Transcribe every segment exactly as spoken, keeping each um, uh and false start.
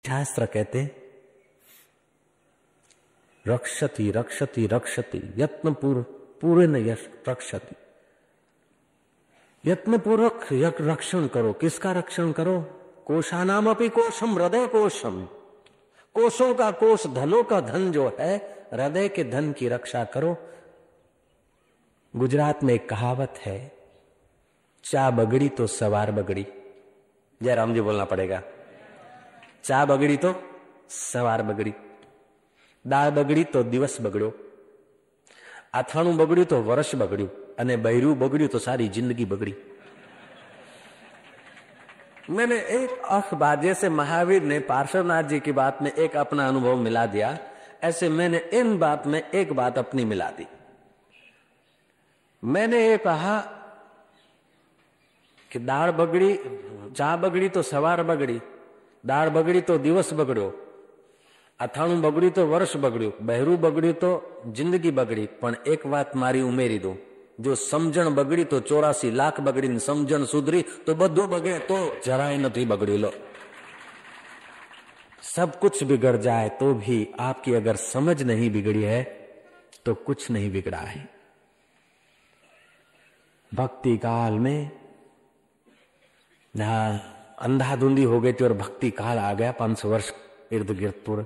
शास्त्र कहते रक्षति रक्षति रक्षति यत्न पूर्व पूरे न यश रक्षति। यत्न पूर्वक रक्षण करो। किसका रक्षण करो? कोशानाम अपि कोशम हृदय कोशम। कोशों का कोश, धनों का धन जो है, हृदय के धन की रक्षा करो। गुजरात में एक कहावत है, चा बगड़ी तो सवार बगड़ी। जयराम जी बोलना पड़ेगा। चा बगड़ी तो सवार बगड़ी, दाळ बगड़ी तो दिवस बगड़ो, आथाणું બગડ્યું તો વર્ષ બગડ્યું, અને બૈરું બગડ્યું તો સારી जिंदगी बगड़ी। मैंने एक अखबार, जैसे महावीर ने पार्श्वनाथ जी की बात में एक अपना अनुभव मिला दिया, ऐसे मैंने इन बात में एक बात अपनी मिला दी। मैंने ये कहा कि दाળ बगड़ी, चा बगड़ी तो सवार बगड़ी, दाળ बगड़ी तो दिवस बगड़ो, અથાણું બગડ્યું તો વર્ષ બગડ્યું, બહેરું બગડ્યું તો જિંદગી બગડી। પણ એક વાત મારી ઉમેરી દઉં, જો સમજણ બગડી તો ચોરાસી લાખ બગડી, સમજણ સુધરી તો બધું બગડે તો જરાય નથી બગડી। લો, सब कुछ बिगड़ जाए तो भी आपकी अगर समझ नहीं बिगड़ी है तो कुछ नहीं बिगड़ा है। भक्ति काल में अंधाधुंधी हो गई थी और भक्ति काल आ गया, पांच सौ वर्ष इर्द गिर्द पूरे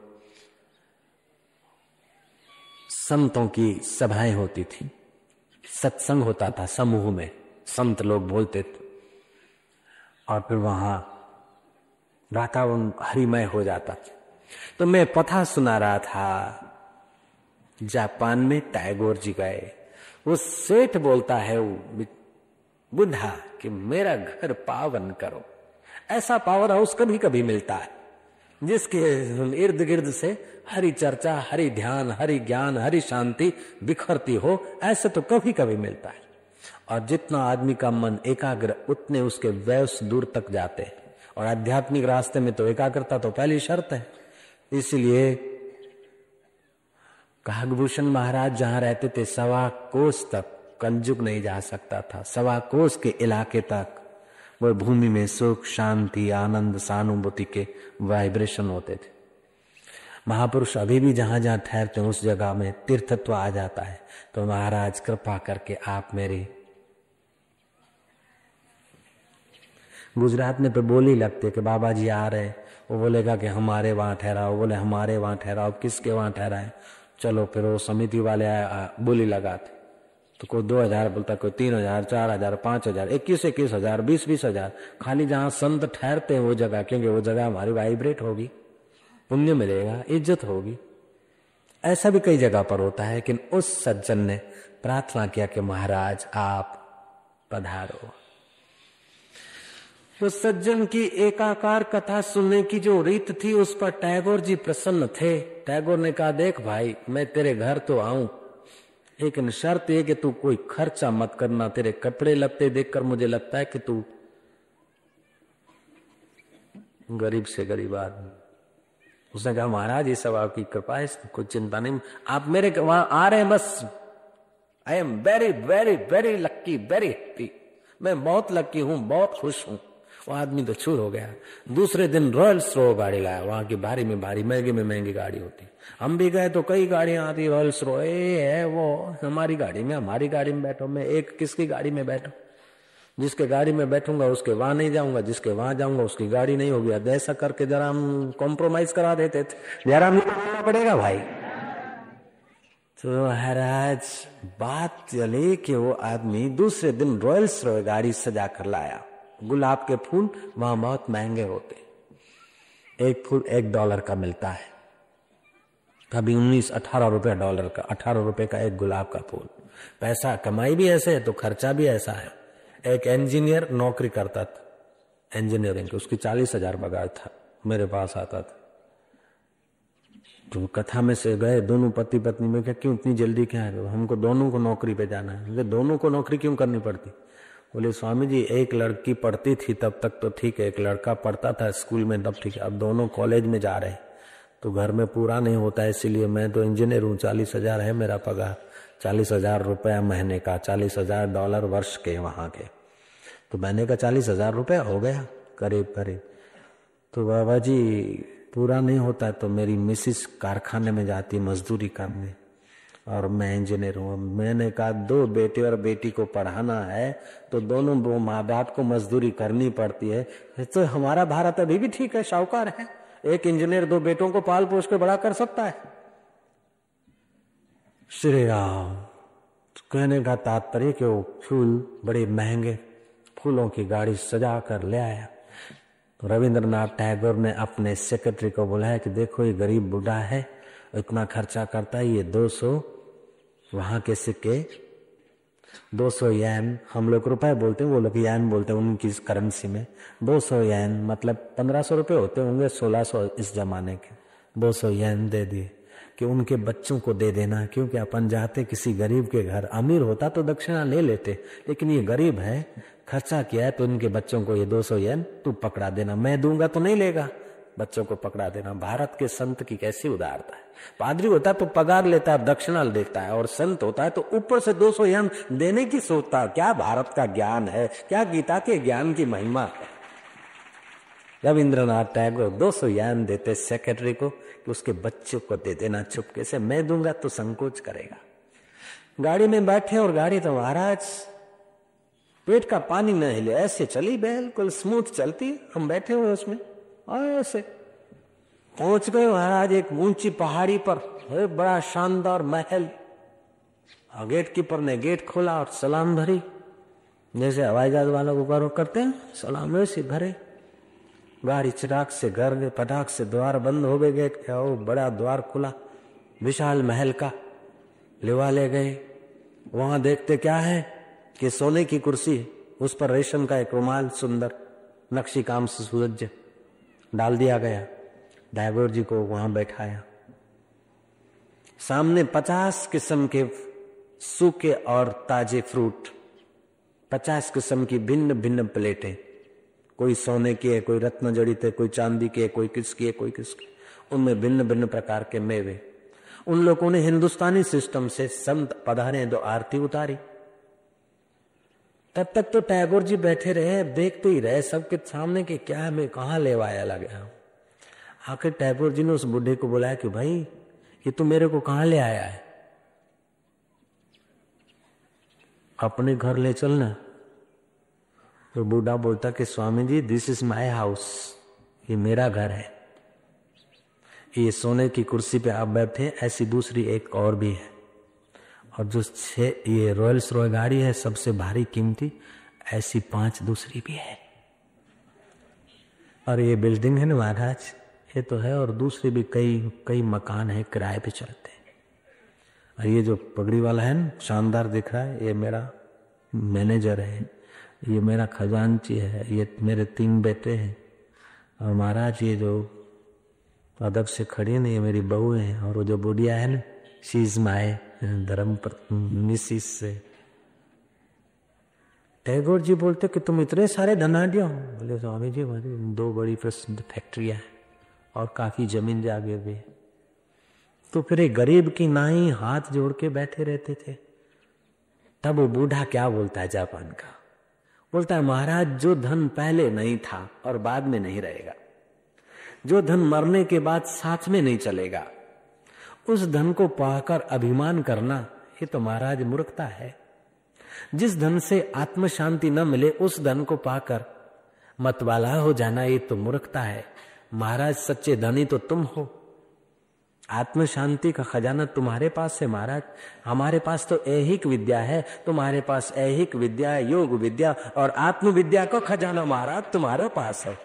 संतों की सभाएं होती थी, सत्संग होता था समूह में, संत लोग बोलते थे और फिर वहां वातावरण हरिमय हो जाता था। तो मैं कथा सुना रहा था, जापान में टैगोर जी गए, वो सेठ बोलता है वो बुद्धा कि मेरा घर पावन करो। ऐसा पावर हाउस कभी कभी मिलता है जिसके इर्द गिर्द से हरि चर्चा, हरि ध्यान, हरि ज्ञान, हरि शांति बिखरती हो, ऐसे तो कभी कभी मिलता है। और जितना आदमी का मन एकाग्र, उतने उसके वैस दूर तक जाते हैं। और आध्यात्मिक रास्ते में तो एकाग्रता तो पहली शर्त है। इसलिए कागभूषण महाराज जहां रहते थे, सवा कोस तक कंजुक नहीं जा सकता था। सवा कोस के इलाके तक वह भूमि में सुख, शांति, आनंद, सहानुभूति के वाइब्रेशन होते थे। महापुरुष अभी भी जहां जहां ठहरते हैं उस जगह में तीर्थत्व आ जाता है। तो महाराज कृपा करके आप मेरी गुजरात में पे बोली लगती है कि बाबा जी आ रहे, वो बोलेगा कि हमारे वहां ठहराओ, बोले हमारे वहां ठहराओ, किसके वहां ठहराए? चलो फिर वो समिति वाले बोली लगाते, तो कोई दो हजार बोलता, कोई तीन हजार, चार हजार, पांच हजार, इक्कीस इक्कीस हजार, बीस बीस हजार, खाली जहां संत ठहरते हैं वो जगह, क्योंकि वो जगह हमारी वाइब्रेट होगी, पुण्य मिलेगा, इज्जत होगी। ऐसा भी कई जगह पर होता है। लेकिन उस सज्जन ने प्रार्थना किया कि महाराज आप पधारो। उस सज्जन की एकाकार कथा सुनने की जो रीत थी, उस पर टैगोर जी प्रसन्न थे। टैगोर ने कहा, देख भाई, मैं तेरे घर तो आऊं, लेकिन शर्त यह कि तू कोई खर्चा मत करना। तेरे कपड़े लत्ते देखकर मुझे लगता है कि तू गरीब से गरीब आदमी। उसने कहा, महाराज ये सब आपकी कृपा है, कोई चिंता नहीं, आप मेरे वहां आ रहे हैं बस। I am very very very lucky, very happy. मैं बहुत लक्की हूं, बहुत खुश हूं। वो आदमी तो चूर हो गया। दूसरे दिन रॉयल्स रो गाड़ी लाया, वहां की भारी में भारी, महंगी में महंगी गाड़ी होती। हम भी गए तो कई गाड़ियां आती, रॉयल्स रो ये है वो, हमारी गाड़ी में हमारी गाड़ी में बैठो। मैं एक किसकी गाड़ी में बैठूं? जिसके गाड़ी में बैठूंगा उसके वहां नहीं जाऊंगा, जिसके वहां जाऊंगा उसकी गाड़ी नहीं होगी। अब ऐसा करके जरा हम कॉम्प्रोमाइज करा देते थे, जरा बोलना पड़ेगा भाई। तो महाराज बात चली कि वो आदमी दूसरे दिन रॉयल्स रॉय गाड़ी सजा कर लाया। गुलाब के फूल वहां बहुत महंगे होते, एक फूल एक डॉलर का मिलता है, कभी उन्नीस अठारह रुपए डॉलर का, अठारह रुपए का एक गुलाब का फूल। पैसा कमाई भी ऐसे है तो खर्चा भी ऐसा है। एक इंजीनियर नौकरी करता था इंजीनियरिंग की, उसकी चालीस हजार पगार था, मेरे पास आता था। तो कथा में से गए दोनों पति पत्नी में, क्या क्यों इतनी जल्दी क्या है? हमको दोनों को नौकरी पे जाना है। दोनों को नौकरी क्यों करनी पड़ती? बोले स्वामी जी, एक लड़की पढ़ती थी तब तक तो ठीक है, एक लड़का पढ़ता था स्कूल में तब ठीक है, अब दोनों कॉलेज में जा रहे हैं तो घर में पूरा नहीं होता है। इसीलिए मैं तो इंजीनियर हूँ, चालीस हजार है मेरा पगार, चालीस हजार रुपया महीने का, चालीस हजार डॉलर वर्ष के वहां के। तो महीने का चालीस हजार रुपया हो गया करीब करीब। तो बाबा जी पूरा नहीं होता तो मेरी मिसिस कारखाने में जाती मजदूरी करने और मैं इंजीनियर हूँ। मैंने कहा दो बेटे और बेटी को पढ़ाना है तो दोनों माँ बाप को मजदूरी करनी पड़ती है। तो हमारा भारत अभी भी ठीक है, शाहूकार है, एक इंजीनियर दो बेटों को पाल पोस के बड़ा कर सकता है। श्री राम कहने का तात्पर्य कि वो फूल बड़े महंगे फूलों की गाड़ी सजा कर ले आया। तो रविंद्रनाथ टैगोर ने अपने सेक्रेटरी को बुलाया कि देखो ये गरीब बूढ़ा है, इतना खर्चा करता है, ये दो सौ वहां के सिक्के, दो सौ यैन, हम लोग रुपए बोलते हैं, वो लोग यैन बोलते हैं उनकी करेंसी में, दो सौ यैन मतलब पंद्रह सौ रुपये होते होंगे, सोलह सौ इस जमाने के, दो सौ यैन दे दिए कि उनके बच्चों को दे देना, क्योंकि अपन जाते किसी गरीब के घर, अमीर होता तो दक्षिणा ले लेते, लेकिन ये गरीब है, खर्चा किया है तो इनके बच्चों को ये दो सौ येन तू पकड़ा देना, मैं दूंगा तो नहीं लेगा, बच्चों को पकड़ा देना। भारत के संत की कैसी उदारता है। पादरी होता है तो पगार लेता है, दक्षिणा देता है, और संत होता है तो ऊपर से दो सौ येन देने की सोचता है। क्या भारत का ज्ञान है, क्या गीता के ज्ञान की महिमा है। रविंद्रनाथ टैगोर दो सौ येन देते सेक्रेटरी को कि उसके बच्चों को दे देना चुपके से, मैं दूंगा तो संकोच करेगा। गाड़ी में बैठे और गाड़ी तो महाराज पेट का पानी न हिले, ऐसे चली बिल्कुल स्मूथ चलती, हम बैठे हुए उसमें और ऐसे पहुंच गए महाराज एक ऊंची पहाड़ी पर, बड़ा शानदार महल। गेट कीपर ने गेट खोला और सलाम भरी, जैसे हवाई जहाज वालों को करो करते हैं सलाम, वैसे भरे। गाड़ी चिराग से घर गए, पटाख से द्वार बंद हो गए, गेट क्या हो, बड़ा द्वार खुला विशाल महल का, लेवा ले गए। वहां देखते क्या है कि सोने की कुर्सी, उस पर रेशम का एक रुमाल सुंदर नक्शी काम से सुसज्ज डाल दिया गया। टैगोर जी को वहां बैठाया, सामने पचास किस्म के सूखे और ताजे फ्रूट, पचास किस्म की भिन्न भिन्न प्लेटें, कोई सोने की है, कोई रत्न जड़ित है, कोई चांदी की है, कोई किसकी है, कोई किसकी, उनमें भिन्न भिन्न प्रकार के मेवे। उन लोगों ने हिंदुस्तानी सिस्टम से संत पधारे तो आरती उतारी। तब तक तो टैगोर जी बैठे रहे, देखते ही रहे सबके सामने कि क्या है, मैं कहाँ लेवाया लगा। आखिर टैगोर जी ने उस बुढ़े को बुलाया कि भाई ये तू मेरे को कहाँ ले आया है, अपने घर ले चलना। तो बूढ़ा बोलता कि Swami ji this is my house, ये मेरा घर है, ये सोने की कुर्सी पे आप बैठे, ऐसी दूसरी एक और भी है, और जो छह ये रॉयल्स रॉय गाड़ी है सबसे भारी कीमती, ऐसी पांच दूसरी भी है, और ये बिल्डिंग है ना महाराज, ये तो है, और दूसरी भी कई कई मकान है किराए पे चलते हैं। और ये जो पगड़ी वाला है ना शानदार दिख रहा है, ये मेरा मैनेजर है, ये मेरा खजांची है, ये मेरे तीन बेटे हैं, और महाराज ये जो अदब से खड़ी है ना ये मेरी बहू है, और वो जो बुढ़िया है ना she is my dharma missus से। टैगोर जी बोलते कि तुम इतने सारे धनाढ्य हो। बोले स्वामी जी दो बड़ी प्रसिद्ध फैक्ट्रियां हैं और काफी जमीन जागे भी। तो फिर एक गरीब की नाई हाथ जोड़ के बैठे रहते थे। तब वो बूढ़ा क्या बोलता है जापान का, बोलता है महाराज जो धन पहले नहीं था और बाद में नहीं रहेगा, जो धन मरने के बाद साथ में नहीं चलेगा, उस धन को पाकर अभिमान करना ये तो महाराज मूर्खता है। जिस धन से आत्म शांति न मिले उस धन को पाकर मतवाला हो जाना ये तो मूर्खता है। महाराज सच्चे धनी तो तुम हो, आत्म शांति का खजाना तुम्हारे पास है महाराज। हमारे पास तो ऐहिक विद्या है, तुम्हारे पास ऐहिक विद्या, योग विद्या और आत्म विद्या का खजाना महाराज तुम्हारे पास है।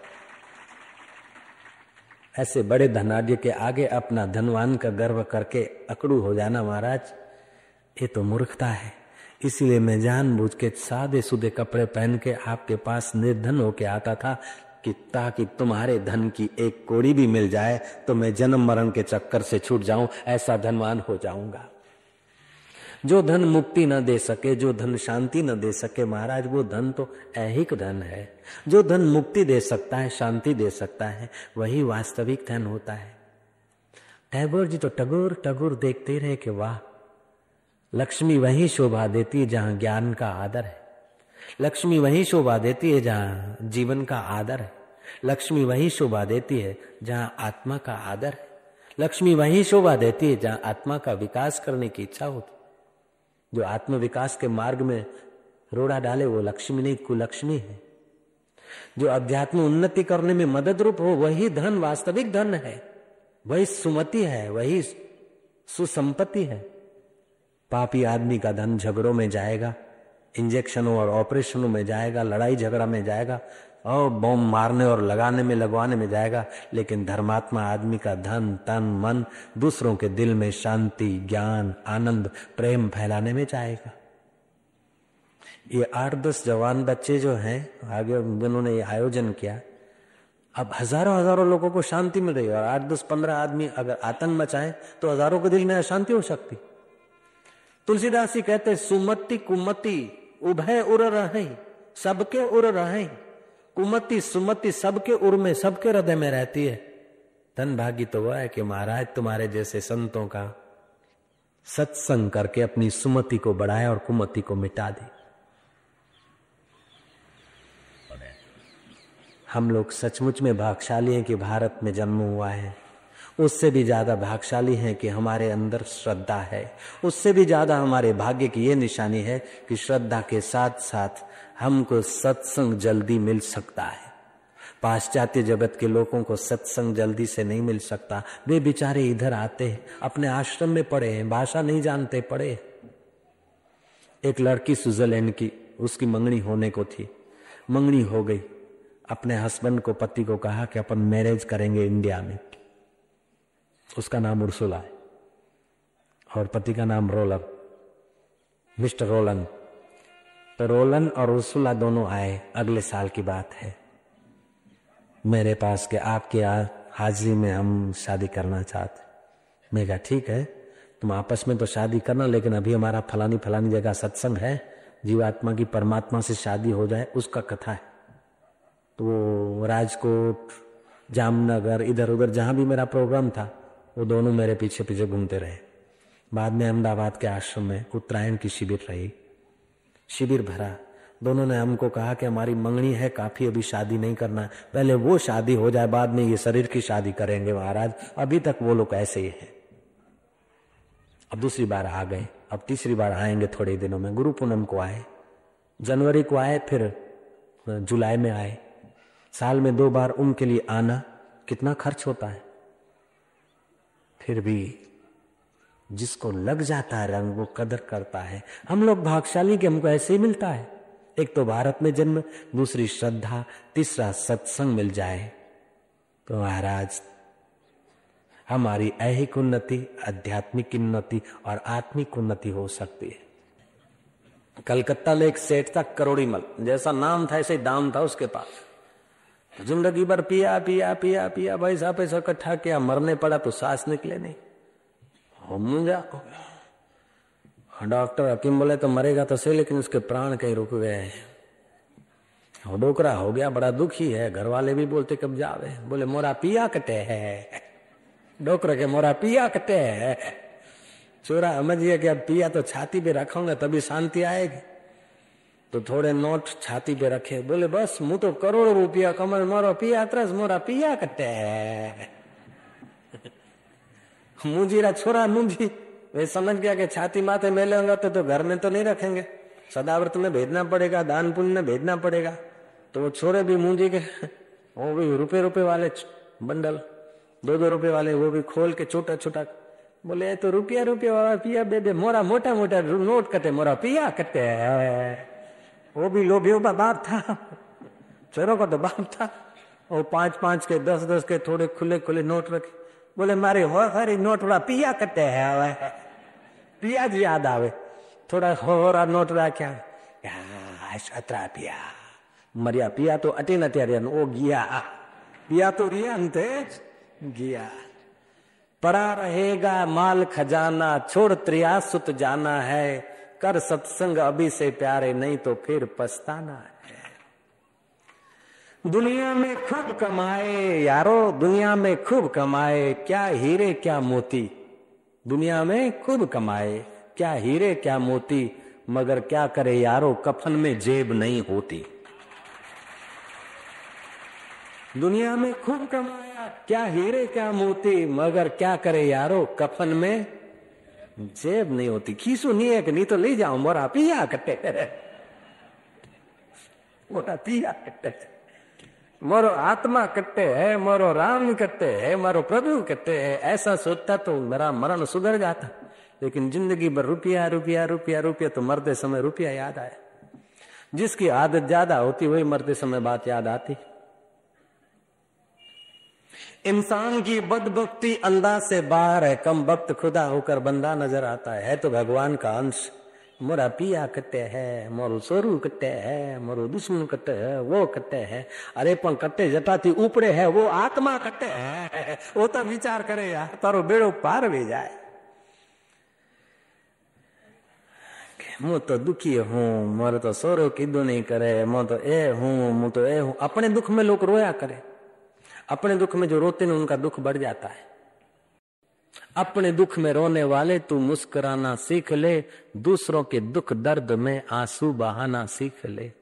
ऐसे बड़े धनाढ्य के आगे अपना धनवान का गर्व करके अकड़ू हो जाना महाराज ये तो मूर्खता है। इसीलिए मैं जानबूझ के सादे सुदे कपड़े पहन के आपके पास निर्धन होके आता था कि ताकि तुम्हारे धन की एक कोड़ी भी मिल जाए तो मैं जन्म मरण के चक्कर से छूट जाऊं, ऐसा धनवान हो जाऊंगा। जो धन मुक्ति न दे सके, जो धन शांति न दे सके महाराज वो धन तो ऐहिक धन है। जो धन मुक्ति दे सकता है, शांति दे सकता है, वही वास्तविक धन होता है। टैगोर जी तो टगोर टगोर देखते रहे कि वाह, लक्ष्मी वही शोभा देती है जहां ज्ञान का आदर है, लक्ष्मी वही शोभा देती है जहां जीवन का आदर है, लक्ष्मी वही शोभा देती है जहां आत्मा का आदर है। लक्ष्मी वही शोभा देती है जहां आत्मा का विकास करने की इच्छा होती। जो आत्म विकास के मार्ग में रोड़ा डाले वो लक्ष्मी नहीं, कुलक्ष्मी है। जो अध्यात्म उन्नति करने में मदद रूप हो वही धन वास्तविक धन है, वही सुमति है, वही सुसंपत्ति है। पापी आदमी का धन झगड़ों में जाएगा, इंजेक्शनों और ऑपरेशनों में जाएगा, लड़ाई झगड़ा में जाएगा और बम मारने और लगाने में लगवाने में जाएगा। लेकिन धर्मात्मा आदमी का धन तन मन दूसरों के दिल में शांति, ज्ञान, आनंद, प्रेम फैलाने में जाएगा। ये आठ दस जवान बच्चे जो हैं आगे उन्होंने ये आयोजन किया, अब हजारों हजारों लोगों को शांति मिल रही है और आठ दस पंद्रह आदमी अगर आतंक मचाएं तो हजारों के दिल में अशांति हो सकती। तुलसीदास जी कहते सुमति कुमति उभय उर रहे, सबके उर रहे। कुमति सुमति सबके उर में, सबके हृदय में रहती है। धन भागी तो वह है कि महाराज तुम्हारे जैसे संतों का सत्संग करके अपनी सुमति को बढ़ाया और कुमति को मिटा दी। हम लोग सचमुच में भाग्यशाली हैं कि भारत में जन्म हुआ है। उससे भी ज्यादा भाग्यशाली हैं कि हमारे अंदर श्रद्धा है। उससे भी ज्यादा हमारे भाग्य की ये निशानी है कि श्रद्धा के साथ साथ हमको सत्संग जल्दी मिल सकता है। पाश्चात्य जगत के लोगों को सत्संग जल्दी से नहीं मिल सकता। वे बेचारे इधर आते हैं, अपने आश्रम में पढ़े हैं, भाषा नहीं जानते, पढ़े। एक लड़की स्विट्जरलैंड की, उसकी मंगनी होने को थी, मंगनी हो गई। अपने हस्बैंड को, पति को कहा कि अपन मैरिज करेंगे इंडिया में। उसका नाम उर्सुला है और पति का नाम रोलन, मिस्टर रोलन। तो रोलन और उर्सुला दोनों आए, अगले साल की बात है, मेरे पास के आपके हाजिरी में हम शादी करना चाहते। मैं कहा ठीक है, तुम आपस में तो शादी करना, लेकिन अभी हमारा फलानी फलानी जगह सत्संग है, जीवात्मा की परमात्मा से शादी हो जाए, उसका कथा है। तो राजकोट, जामनगर, इधर उधर जहां भी मेरा प्रोग्राम था वो दोनों मेरे पीछे पीछे घूमते रहे। बाद में अहमदाबाद के आश्रम में उत्तरायण की शिविर रही, शिविर भरा। दोनों ने हमको कहा कि हमारी मंगनी है काफी, अभी शादी नहीं करना, पहले वो शादी हो जाए, बाद में ये शरीर की शादी करेंगे महाराज। अभी तक वो लोग ऐसे ही हैं। अब दूसरी बार आ गए, अब तीसरी बार आएंगे थोड़े दिनों में। गुरु पूनम को आए, जनवरी को आए, फिर जुलाई में आए। साल में दो बार उनके लिए आना कितना खर्च होता है। फिर भी जिसको लग जाता है रंग वो कदर करता है। हम लोग भाग्यशाली कि हमको ऐसे ही मिलता है। एक तो भारत में जन्म, दूसरी श्रद्धा, तीसरा सत्संग मिल जाए तो महाराज हमारी ऐहिक उन्नति, आध्यात्मिक उन्नति और आत्मिक उन्नति हो सकती है। कलकत्ता में एक सेठ था, करोड़ीमल, जैसा नाम था ऐसे दाम था उसके पास। जिंदगी भर पिया पिया पिया पिया, पैसा पैसा इकट्ठा किया, मरने पड़ा तो सांस निकले नहीं, हम जा। डॉक्टर हकीम बोले तो मरेगा तो सही, लेकिन उसके प्राण कहीं रुक गए। डोकरा हो गया, बड़ा दुखी है। घर वाले भी बोलते कब जावे, बोले मोरा पिया कटे है, डोकरा के मोरा पिया कटे है। चोरा समझिए कि अब पिया तो छाती पे रखूंगा तभी शांति आएगी। तो थोड़े नोट छाती पे रखे, बोले बस मुँह तो करोड़ों रुपया कमल, मोरा पिया तरस, मोरा पिया कटे है। मुंजीरा छोरा मुंजी, वे समझ गया कि छाती माथे मेलेंगे तो, तो घर में तो नहीं रखेंगे, सदाव्रत में भेजना पड़ेगा, दान पुण्य में भेजना पड़ेगा। तो वो छोरे भी मुंजी के, वो भी रुपए रुपए वाले बंडल, दो दो रुपए वाले, वो भी खोल के छोटा छोटा, बोले तो रुपया रुपया वाला पिया बेबे, मोरा मोटा मोटा नोट कटे, मोरा पिया कटे है। वो भी लोभियों का बाप था, चोरों का तो बाप था। वो पांच पांच के, दस दस के थोड़े खुले खुले नोट रखे, बोले मारे हो हरी नोट थोड़ा पिया कटे है, पिया जी याद आवे, थोड़ा हो रहा नोट रहा अतरा पिया मरिया, पिया तो अटी न त्यारिया, वो गया पिया तो रिया अंते गया। पड़ा रहेगा माल खजाना, छोड़ त्रियासुत जाना है, कर सत्संग अभी से प्यारे, नहीं तो फिर पछताना है। दुनिया में खूब कमाए यारो, दुनिया में खूब कमाए, क्या हीरे क्या मोती। दुनिया में खूब कमाए, क्या हीरे क्या मोती, मगर क्या करे यारो, कफन में जेब नहीं होती। दुनिया में खूब कमाया, क्या हीरे क्या मोती, मगर क्या करे यारो, कफन में जेब नहीं होती। खीसू नहीं है कि नहीं तो ले जाओ, मोरा पिया कट्टे मोरा पिया कट्टे, मोरो आत्मा कट्टे है, मोरो राम कट्टे है, मारो प्रभु कट्टे है। ऐसा सोचता तो मेरा मरण सुधर जाता। लेकिन जिंदगी भर रुपया रुपया रुपया रुपया, तो मरते समय रुपया याद आया। जिसकी आदत ज्यादा होती वही मरते समय बात याद आती। इंसान की बदभक्ति अंदाज से बाहर है, कम वक्त खुदा होकर बंदा नजर आता है, है तो भगवान का अंश। मोरा पिया कट्टे है, मोरू सोरू कट्टे है, मोरू दुश्मन कट्टे है, वो कट्टे है। अरे पण कट्टे जटाती ऊपरे है, वो आत्मा कट्टे है। वो तो विचार करे यार, तारो बेड़ो पार भी जाए। मु तो दुखी हूं, मोरे तो सोरो कीधो नहीं करे, मु तो ए हूं, मु तो ए हूं। अपने दुख में लोग रोया करे, अपने दुख में जो रोते हैं उनका दुख बढ़ जाता है। अपने दुख में रोने वाले तू मुस्कुराना सीख ले, दूसरों के दुख दर्द में आंसू बहाना सीख ले।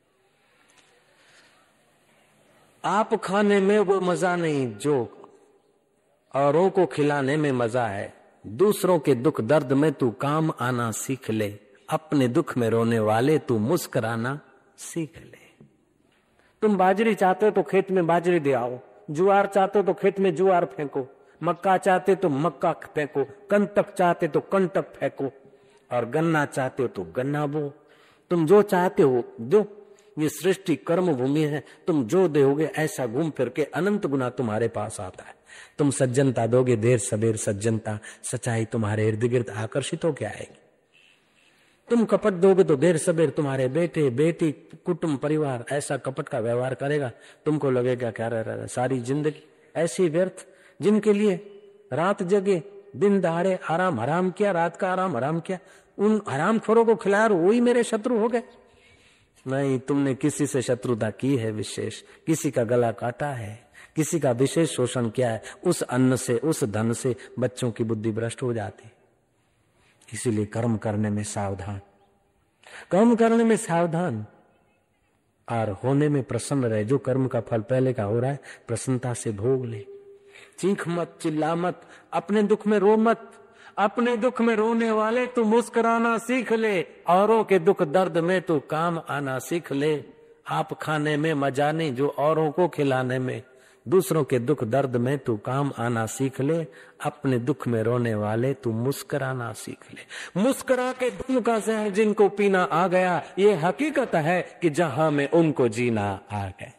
आप खाने में वो मजा नहीं जो औरों को खिलाने में मजा है। दूसरों के दुख दर्द में तू काम आना सीख ले, अपने दुख में रोने वाले तू मुस्कुराना सीख ले। तुम बाजरी चाहते हो तो खेत में बाजरी दे आओ, जुआर चाहते हो तो खेत में जुआर फेंको, मक्का चाहते तो मक्का फेंको, कंटक चाहते तो कंटक फेंको, और गन्ना चाहते हो तो गन्ना बो। तुम जो चाहते हो दो। ये सृष्टि कर्म भूमि है, तुम जो दोगे ऐसा घूम फिर के अनंत गुना तुम्हारे पास आता है। तुम सज्जनता दोगे देर सबेर सज्जनता सच्चाई तुम्हारे इर्द गिर्द आकर्षित होकर आएगी। तुम कपट दोगे तो देर सबेर तुम्हारे बेटे बेटी कुटुंब परिवार ऐसा कपट का व्यवहार करेगा, तुमको लगेगा क्या रह रहा सारी जिंदगी ऐसी व्यर्थ। जिनके लिए रात जगे दिन दहाड़े आराम हराम किया, रात का आराम हराम किया, उन हरामखोरों को खिलाया वही मेरे शत्रु हो गए। नहीं, तुमने किसी से शत्रुता की है विशेष, किसी का गला काटा है, किसी का विशेष शोषण किया है, उस अन्न से उस धन से बच्चों की बुद्धि भ्रष्ट हो जाती। इसीलिए कर्म करने में सावधान, कर्म करने में सावधान और होने में प्रसन्न रहे। जो कर्म का फल पहले का हो रहा है प्रसन्नता से भोग ले। चीख मत, चिल्ला मत, अपने दुख में रो मत। अपने दुख में रोने वाले तू मुस्कुराना सीख ले, औरों के दुख दर्द में तू काम आना सीख ले। आप खाने में मजा नहीं जो औरों को खिलाने में, दूसरों के दुख दर्द में तू काम आना सीख ले। अपने दुख में रोने वाले तू मुस्कुराना सीख ले। मुस्कुरा के दुख का जहर जिनको पीना आ गया, ये हकीकत है कि जहां में उनको जीना आ गया।